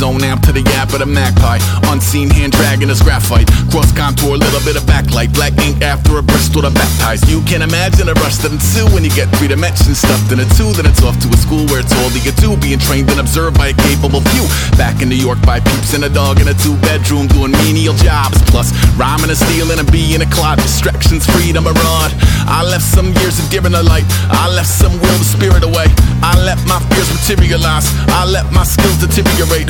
zone amp to the yap of the magpie. Unseen hand dragging his graphite. Cross contour, little bit of backlight. Black ink after a Bristol to baptize. You can imagine a rush that ensue when you get 3 dimensions stuffed in a 2. Then it's off to a school where it's all you get to. Being trained and observed by a capable few. Back in New York by peeps and a dog in a 2-bedroom doing menial jobs. Plus rhyming and stealing and being a clod. Distractions, freedom, a rod. I left some years of deer in the light. I left some will the spirit away. I let my fears materialize. I let my skills deteriorate.